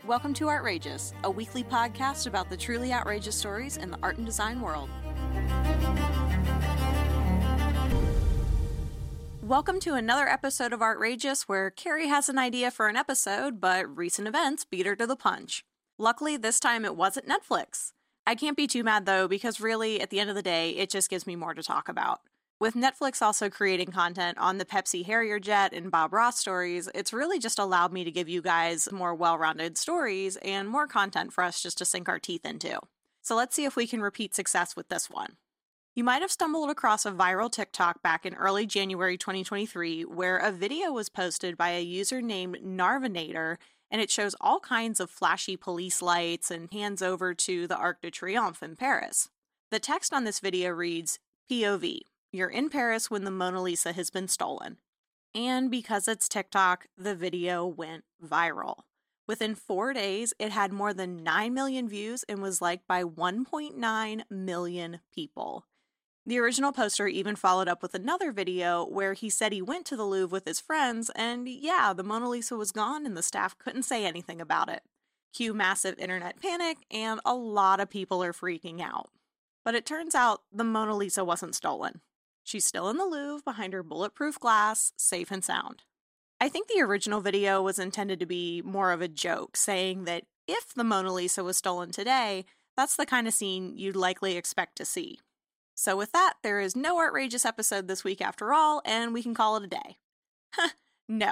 Welcome to Artrageous, a weekly podcast about the truly outrageous stories in the art and design world. Welcome to another episode of Artrageous, where Carrie has an idea for an episode, but recent events beat her to the punch. Luckily, this time it wasn't Netflix. I can't be too mad though, because really, at the end of the day, it just gives me more to talk about. With Netflix also creating content on the Pepsi Harrier jet and Bob Ross stories, it's really just allowed me to give you guys more well-rounded stories and more content for us just to sink our teeth into. So let's see if we can repeat success with this one. You might have stumbled across a viral TikTok back in early January 2023 where a video was posted by a user named Narvinator, and it shows all kinds of flashy police lights and hands over to the Arc de Triomphe in Paris. The text on this video reads, POV. You're in Paris when the Mona Lisa has been stolen. And because it's TikTok, the video went viral. Within 4 days, it had more than 9 million views and was liked by 1.9 million people. The original poster even followed up with another video where he said he went to the Louvre with his friends, and yeah, the Mona Lisa was gone and the staff couldn't say anything about it. Cue massive internet panic, and a lot of people are freaking out. But it turns out the Mona Lisa wasn't stolen. She's still in the Louvre behind her bulletproof glass, safe and sound. I think the original video was intended to be more of a joke, saying that if the Mona Lisa was stolen today, that's the kind of scene you'd likely expect to see. So with that, there is no Artrageous episode this week after all, and we can call it a day. No.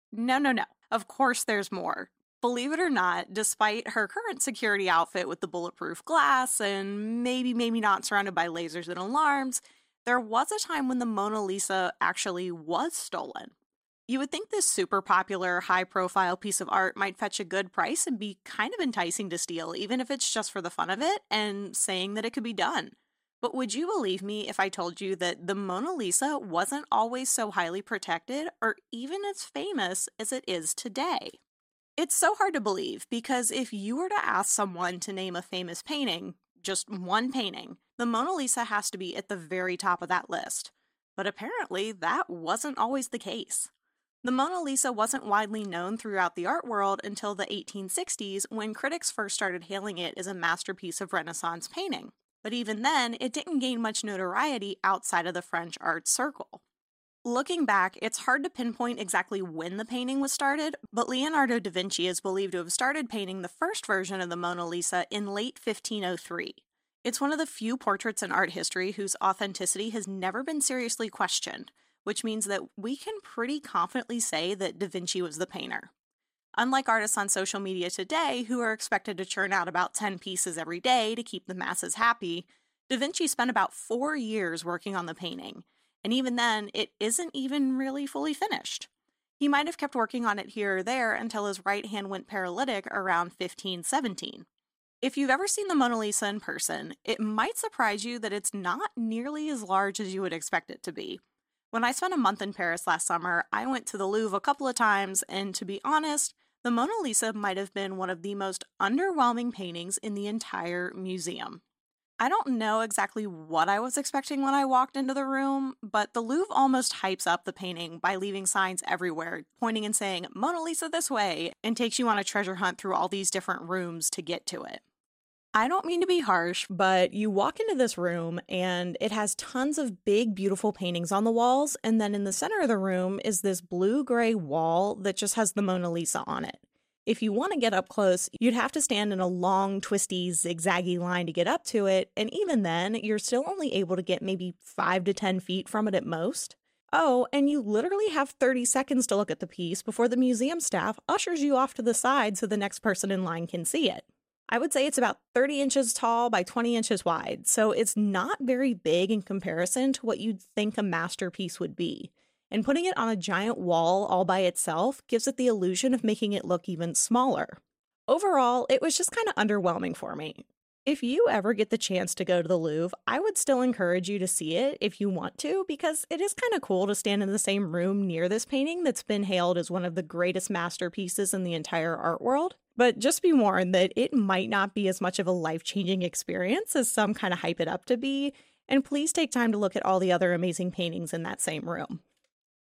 Of course there's more. Believe it or not, despite her current security outfit with the bulletproof glass and maybe not surrounded by lasers and alarms, there was a time when the Mona Lisa actually was stolen. You would think this super popular, high-profile piece of art might fetch a good price and be kind of enticing to steal, even if it's just for the fun of it and saying that it could be done. But would you believe me if I told you that the Mona Lisa wasn't always so highly protected or even as famous as it is today? It's so hard to believe, because if you were to ask someone to name a famous painting, just one painting, the Mona Lisa has to be at the very top of that list. But apparently, that wasn't always the case. The Mona Lisa wasn't widely known throughout the art world until the 1860s, when critics first started hailing it as a masterpiece of Renaissance painting. But even then, it didn't gain much notoriety outside of the French art circle. Looking back, it's hard to pinpoint exactly when the painting was started, but Leonardo da Vinci is believed to have started painting the first version of the Mona Lisa in late 1503. It's one of the few portraits in art history whose authenticity has never been seriously questioned, which means that we can pretty confidently say that Da Vinci was the painter. Unlike artists on social media today, who are expected to churn out about 10 pieces every day to keep the masses happy, Da Vinci spent about 4 years working on the painting, and even then, it isn't even really fully finished. He might have kept working on it here or there until his right hand went paralytic around 1517. If you've ever seen the Mona Lisa in person, it might surprise you that it's not nearly as large as you would expect it to be. When I spent a month in Paris last summer, I went to the Louvre a couple of times, and to be honest, the Mona Lisa might have been one of the most underwhelming paintings in the entire museum. I don't know exactly what I was expecting when I walked into the room, but the Louvre almost hypes up the painting by leaving signs everywhere, pointing and saying, Mona Lisa this way, and takes you on a treasure hunt through all these different rooms to get to it. I don't mean to be harsh, but you walk into this room and it has tons of big, beautiful paintings on the walls, and then in the center of the room is this blue-gray wall that just has the Mona Lisa on it. If you want to get up close, you'd have to stand in a long, twisty, zigzaggy line to get up to it, and even then, you're still only able to get maybe 5 to 10 feet from it at most. Oh, and you literally have 30 seconds to look at the piece before the museum staff ushers you off to the side so the next person in line can see it. I would say it's about 30 inches tall by 20 inches wide, so it's not very big in comparison to what you'd think a masterpiece would be. And putting it on a giant wall all by itself gives it the illusion of making it look even smaller. Overall, it was just kind of underwhelming for me. If you ever get the chance to go to the Louvre, I would still encourage you to see it if you want to, because it is kind of cool to stand in the same room near this painting that's been hailed as one of the greatest masterpieces in the entire art world. But just be warned that it might not be as much of a life-changing experience as some kind of hype it up to be, and please take time to look at all the other amazing paintings in that same room.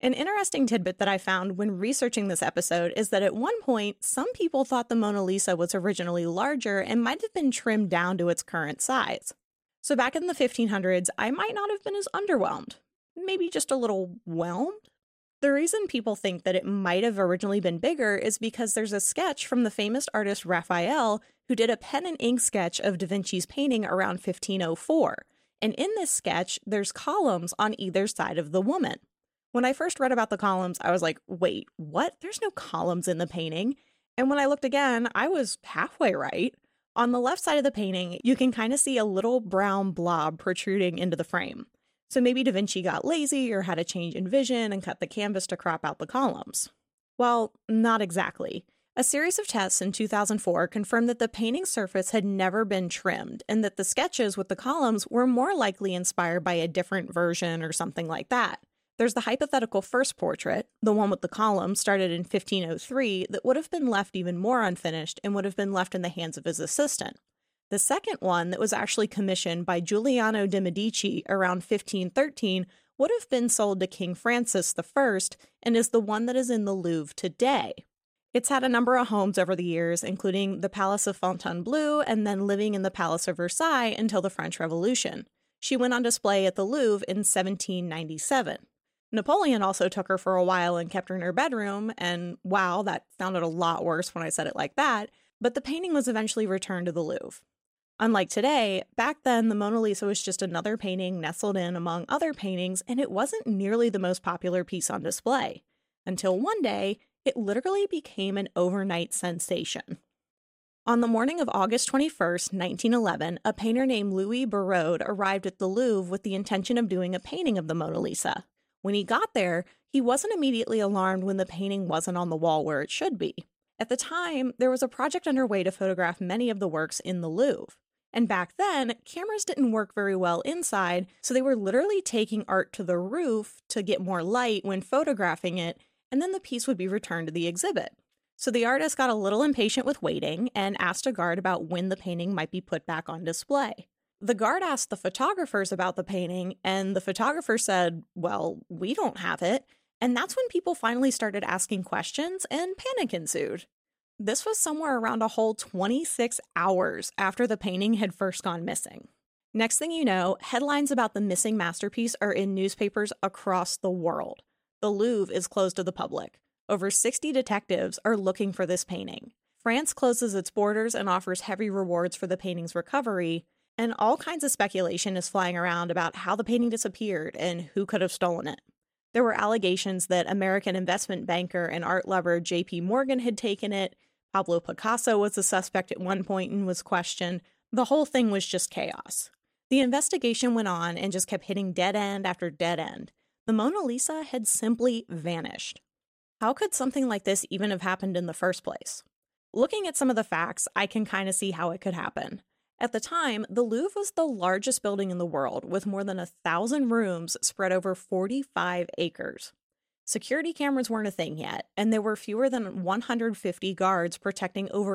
An interesting tidbit that I found when researching this episode is that at one point, some people thought the Mona Lisa was originally larger and might have been trimmed down to its current size. So back in the 1500s, I might not have been as underwhelmed. Maybe just a little whelmed? The reason people think that it might have originally been bigger is because there's a sketch from the famous artist Raphael who did a pen and ink sketch of Da Vinci's painting around 1504. And in this sketch, there's columns on either side of the woman. When I first read about the columns, I was like, wait, what? There's no columns in the painting. And when I looked again, I was halfway right. On the left side of the painting, you can kind of see a little brown blob protruding into the frame. So maybe Da Vinci got lazy or had a change in vision and cut the canvas to crop out the columns. Well, not exactly. A series of tests in 2004 confirmed that the painting surface had never been trimmed and that the sketches with the columns were more likely inspired by a different version or something like that. There's the hypothetical first portrait, the one with the columns started in 1503, that would have been left even more unfinished and would have been left in the hands of his assistant. The second one, that was actually commissioned by Giuliano de' Medici around 1513, would have been sold to King Francis I and is the one that is in the Louvre today. It's had a number of homes over the years, including the Palace of Fontainebleau and then living in the Palace of Versailles until the French Revolution. She went on display at the Louvre in 1797. Napoleon also took her for a while and kept her in her bedroom, and wow, that sounded a lot worse when I said it like that, but the painting was eventually returned to the Louvre. Unlike today, back then the Mona Lisa was just another painting nestled in among other paintings, and it wasn't nearly the most popular piece on display. Until one day, it literally became an overnight sensation. On the morning of August 21st, 1911, a painter named Louis Barraud arrived at the Louvre with the intention of doing a painting of the Mona Lisa. When he got there, he wasn't immediately alarmed when the painting wasn't on the wall where it should be. At the time, there was a project underway to photograph many of the works in the Louvre. And back then, cameras didn't work very well inside, so they were literally taking art to the roof to get more light when photographing it, and then the piece would be returned to the exhibit. So the artist got a little impatient with waiting and asked a guard about when the painting might be put back on display. The guard asked the photographers about the painting, and the photographer said, well, we don't have it. And that's when people finally started asking questions and panic ensued. This was somewhere around a whole 26 hours after the painting had first gone missing. Next thing you know, headlines about the missing masterpiece are in newspapers across the world. The Louvre is closed to the public. Over 60 detectives are looking for this painting. France closes its borders and offers heavy rewards for the painting's recovery, and all kinds of speculation is flying around about how the painting disappeared and who could have stolen it. There were allegations that American investment banker and art lover J.P. Morgan had taken it. Pablo Picasso was a suspect at one point and was questioned. The whole thing was just chaos. The investigation went on and just kept hitting dead end after dead end. The Mona Lisa had simply vanished. How could something like this even have happened in the first place? Looking at some of the facts, I can kind of see how it could happen. At the time, the Louvre was the largest building in the world, with more than 1,000 rooms spread over 45 acres. Security cameras weren't a thing yet, and there were fewer than 150 guards protecting over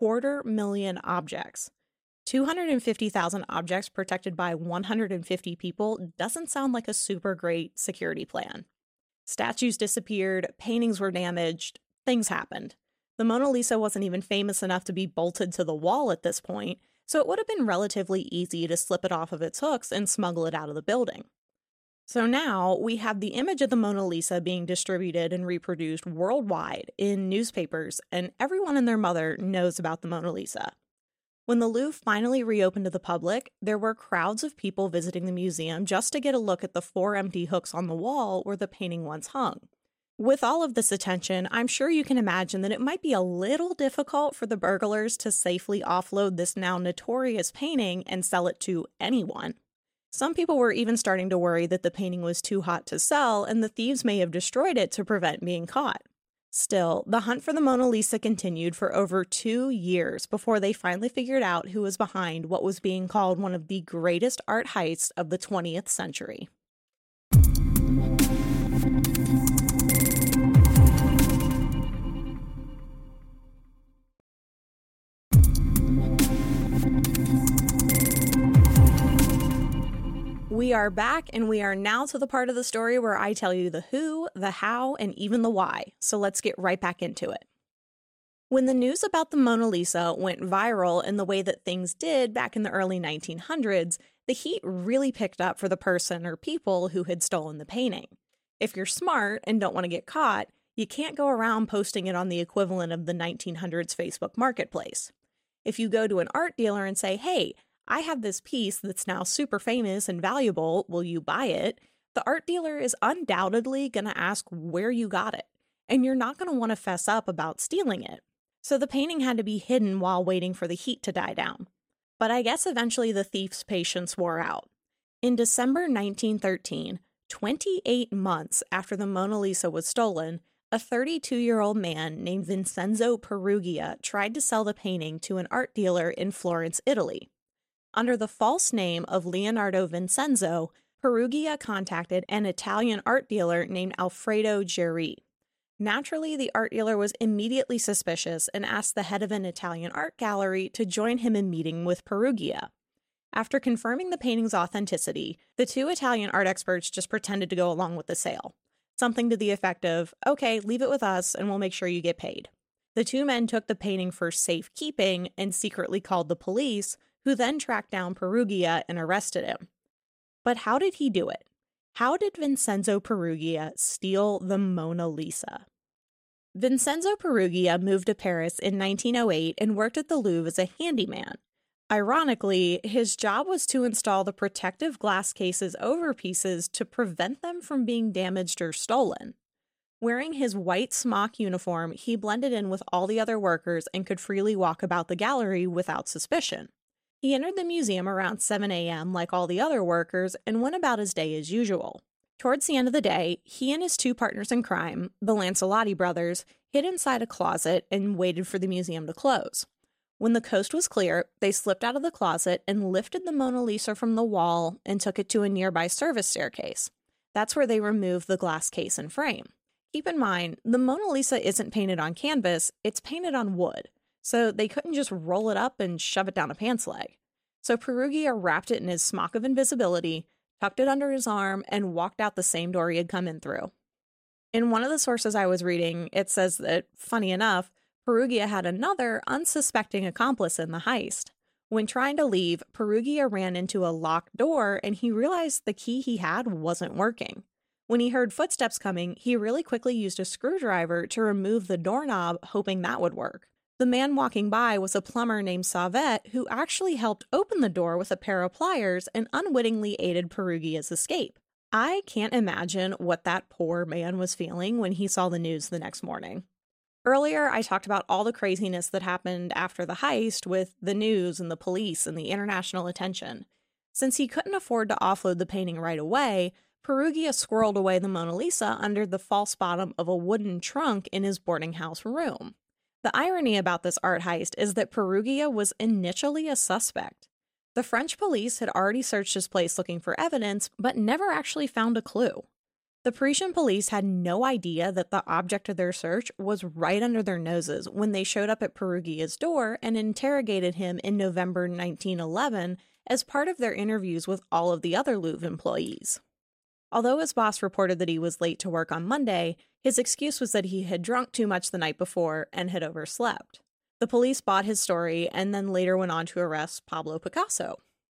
250,000 objects. 250,000 objects protected by 150 people doesn't sound like a super great security plan. Statues disappeared, paintings were damaged, things happened. The Mona Lisa wasn't even famous enough to be bolted to the wall at this point, so it would have been relatively easy to slip it off of its hooks and smuggle it out of the building. So now we have the image of the Mona Lisa being distributed and reproduced worldwide in newspapers, and everyone and their mother knows about the Mona Lisa. When the Louvre finally reopened to the public, there were crowds of people visiting the museum just to get a look at the 4 empty hooks on the wall where the painting once hung. With all of this attention, I'm sure you can imagine that it might be a little difficult for the burglars to safely offload this now notorious painting and sell it to anyone. Some people were even starting to worry that the painting was too hot to sell and the thieves may have destroyed it to prevent being caught. Still, the hunt for the Mona Lisa continued for over 2 years before they finally figured out who was behind what was being called one of the greatest art heists of the 20th century. We We are back, and we are now to the part of the story where I tell you the who, the how, and even the why. So let's get right back into it. When the news about the Mona Lisa went viral in the way that things did back in the early 1900s, the heat really picked up for the person or people who had stolen the painting. If you're smart and don't want to get caught, you can't go around posting it on the equivalent of the 1900s Facebook Marketplace. If you go to an art dealer and say, hey, I have this piece that's now super famous and valuable, will you buy it? The art dealer is undoubtedly going to ask where you got it, and you're not going to want to fess up about stealing it. So the painting had to be hidden while waiting for the heat to die down. But I guess eventually the thief's patience wore out. In December 1913, 28 months after the Mona Lisa was stolen, a 32-year-old man named Vincenzo Perugia tried to sell the painting to an art dealer in Florence, Italy. Under the false name of Leonardo Vincenzo, Perugia contacted an Italian art dealer named Alfredo Geri. Naturally, the art dealer was immediately suspicious and asked the head of an Italian art gallery to join him in meeting with Perugia. After confirming the painting's authenticity, the two Italian art experts just pretended to go along with the sale. Something to the effect of, okay, leave it with us and we'll make sure you get paid. The two men took the painting for safekeeping and secretly called the police, who then tracked down Perugia and arrested him. But how did he do it? How did Vincenzo Perugia steal the Mona Lisa? Vincenzo Perugia moved to Paris in 1908 and worked at the Louvre as a handyman. Ironically, his job was to install the protective glass cases over pieces to prevent them from being damaged or stolen. Wearing his white smock uniform, he blended in with all the other workers and could freely walk about the gallery without suspicion. He entered the museum around 7 a.m. like all the other workers and went about his day as usual. Towards the end of the day, he and his two partners in crime, the Lancelotti brothers, hid inside a closet and waited for the museum to close. When the coast was clear, they slipped out of the closet and lifted the Mona Lisa from the wall and took it to a nearby service staircase. That's where they removed the glass case and frame. Keep in mind, the Mona Lisa isn't painted on canvas, it's painted on wood. So they couldn't just roll it up and shove it down a pants leg. So Perugia wrapped it in his smock of invisibility, tucked it under his arm, and walked out the same door he had come in through. In one of the sources I was reading, it says that, funny enough, Perugia had another unsuspecting accomplice in the heist. When trying to leave, Perugia ran into a locked door and he realized the key he had wasn't working. When he heard footsteps coming, he really quickly used a screwdriver to remove the doorknob, hoping that would work. The man walking by was a plumber named Sauvet, who actually helped open the door with a pair of pliers and unwittingly aided Perugia's escape. I can't imagine what that poor man was feeling when he saw the news the next morning. Earlier, I talked about all the craziness that happened after the heist with the news and the police and the international attention. Since he couldn't afford to offload the painting right away, Perugia squirreled away the Mona Lisa under the false bottom of a wooden trunk in his boarding house room. The irony about this art heist is that Perugia was initially a suspect. The French police had already searched his place looking for evidence, but never actually found a clue. The Parisian police had no idea that the object of their search was right under their noses when they showed up at Perugia's door and interrogated him in November 1911 as part of their interviews with all of the other Louvre employees. Although his boss reported that he was late to work on Monday, his excuse was that he had drunk too much the night before and had overslept. The police bought his story and then later went on to arrest Pablo Picasso.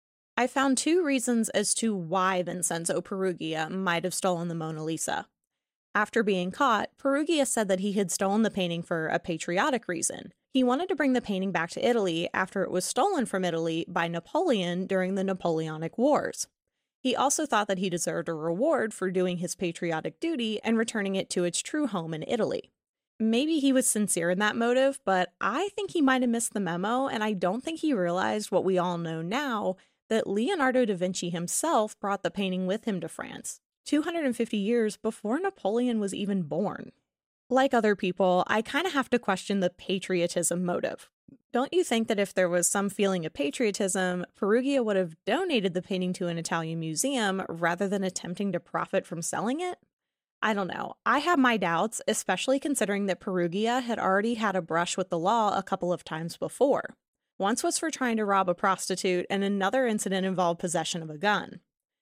I found two reasons as to why Vincenzo Perugia might have stolen the Mona Lisa. After being caught, Perugia said that he had stolen the painting for a patriotic reason. He wanted to bring the painting back to Italy after it was stolen from Italy by Napoleon during the Napoleonic Wars. He also thought that he deserved a reward for doing his patriotic duty and returning it to its true home in Italy. Maybe he was sincere in that motive, but I think he might have missed the memo, and I don't think he realized what we all know now, that Leonardo da Vinci himself brought the painting with him to France, 250 years before Napoleon was even born. Like other people, I kind of have to question the patriotism motive. Don't you think that if there was some feeling of patriotism, Perugia would have donated the painting to an Italian museum rather than attempting to profit from selling it? I don't know. I have my doubts, especially considering that Perugia had already had a brush with the law a couple of times before. Once was for trying to rob a prostitute, and another incident involved possession of a gun.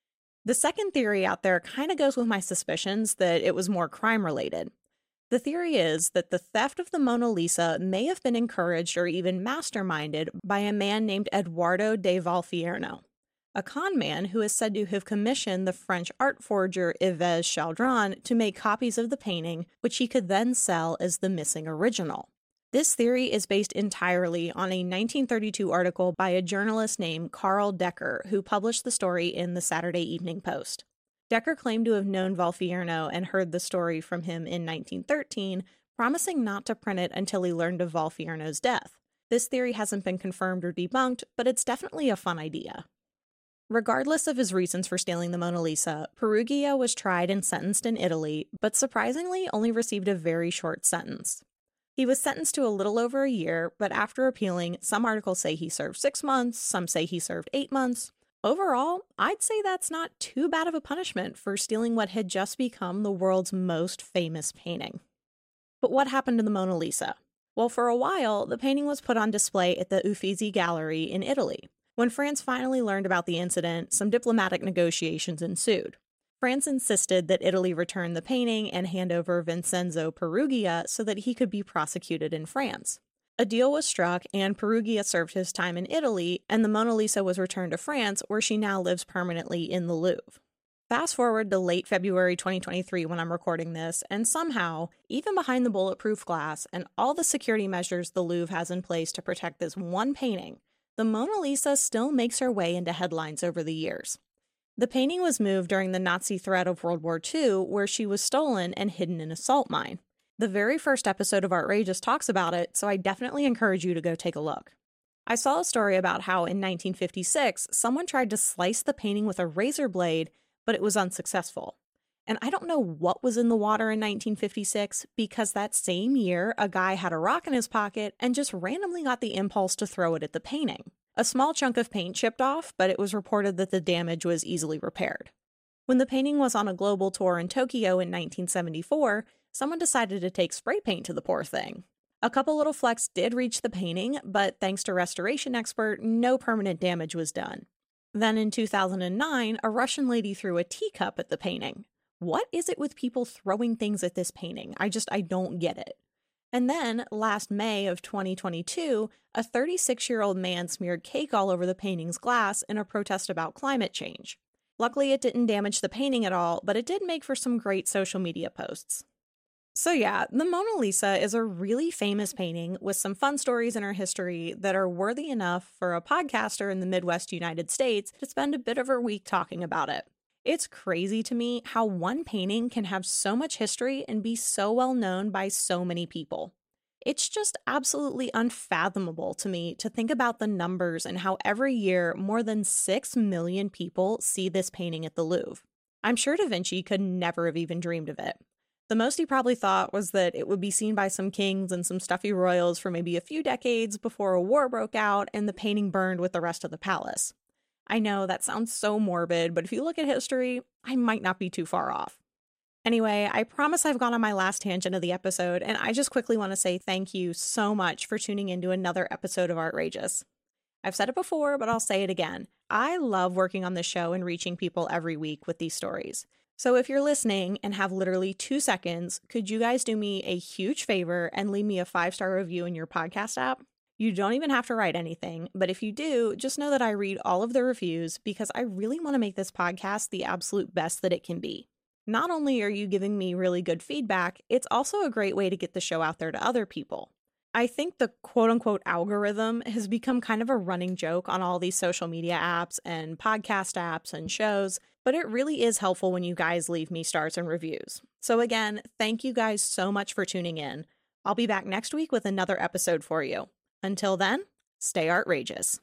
The second theory out there kind of goes with my suspicions that it was more crime-related. The theory is that the theft of the Mona Lisa may have been encouraged or even masterminded by a man named Eduardo de Valfierno, a con man who is said to have commissioned the French art forger Yves Chaldron to make copies of the painting, which he could then sell as the missing original. This theory is based entirely on a 1932 article by a journalist named Carl Decker, who published the story in the Saturday Evening Post. Decker claimed to have known Valfierno and heard the story from him in 1913, promising not to print it until he learned of Valfierno's death. This theory hasn't been confirmed or debunked, but it's definitely a fun idea. Regardless of his reasons for stealing the Mona Lisa, Perugia was tried and sentenced in Italy, but surprisingly only received a very short sentence. He was sentenced to a little over a year, but after appealing, some articles say he served 6 months, some say he served 8 months. Overall, I'd say that's not too bad of a punishment for stealing what had just become the world's most famous painting. But what happened to the Mona Lisa? Well, for a while, the painting was put on display at the Uffizi Gallery in Italy. When France finally learned about the incident, some diplomatic negotiations ensued. France insisted that Italy return the painting and hand over Vincenzo Perugia so that he could be prosecuted in France. A deal was struck, and Perugia served his time in Italy, and the Mona Lisa was returned to France, where she now lives permanently in the Louvre. Fast forward to late February 2023 when I'm recording this, and somehow, even behind the bulletproof glass and all the security measures the Louvre has in place to protect this one painting, the Mona Lisa still makes her way into headlines over the years. The painting was moved during the Nazi threat of World War II, where she was stolen and hidden in a salt mine. The very first episode of Artrageous talks about it, so I definitely encourage you to go take a look. I saw a story about how in 1956, someone tried to slice the painting with a razor blade, but it was unsuccessful. And I don't know what was in the water in 1956, because that same year, a guy had a rock in his pocket and just randomly got the impulse to throw it at the painting. A small chunk of paint chipped off, but it was reported that the damage was easily repaired. When the painting was on a global tour in Tokyo in 1974, someone decided to take spray paint to the poor thing. A couple little flecks did reach the painting, but thanks to restoration expert, no permanent damage was done. Then in 2009, a Russian lady threw a teacup at the painting. What is it with people throwing things at this painting? I don't get it. And then, last May of 2022, a 36-year-old man smeared cake all over the painting's glass in a protest about climate change. Luckily, it didn't damage the painting at all, but it did make for some great social media posts. So yeah, the Mona Lisa is a really famous painting with some fun stories in her history that are worthy enough for a podcaster in the Midwest United States to spend a bit of her week talking about it. It's crazy to me how one painting can have so much history and be so well known by so many people. It's just absolutely unfathomable to me to think about the numbers and how every year more than 6 million people see this painting at the Louvre. I'm sure Da Vinci could never have even dreamed of it. The most he probably thought was that it would be seen by some kings and some stuffy royals for maybe a few decades before a war broke out and the painting burned with the rest of the palace. I know that sounds so morbid, but if you look at history, I might not be too far off. Anyway, I promise I've gone on my last tangent of the episode, and I just quickly want to say thank you so much for tuning into another episode of Artrageous. I've said it before, but I'll say it again. I love working on this show and reaching people every week with these stories. So if you're listening and have literally 2 seconds, could you guys do me a huge favor and leave me a 5-star review in your podcast app? You don't even have to write anything, but if you do, just know that I read all of the reviews because I really want to make this podcast the absolute best that it can be. Not only are you giving me really good feedback, it's also a great way to get the show out there to other people. I think the quote-unquote algorithm has become kind of a running joke on all these social media apps and podcast apps and shows, but it really is helpful when you guys leave me stars and reviews. So again, thank you guys so much for tuning in. I'll be back next week with another episode for you. Until then, stay Artrageous.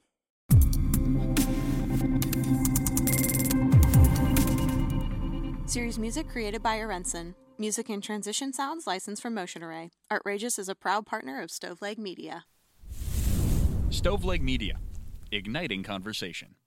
Series music created by Arenson. Music and transition sounds licensed from Motion Array. Artrageous is a proud partner of Stoveleg Media. Stoveleg Media, igniting conversation.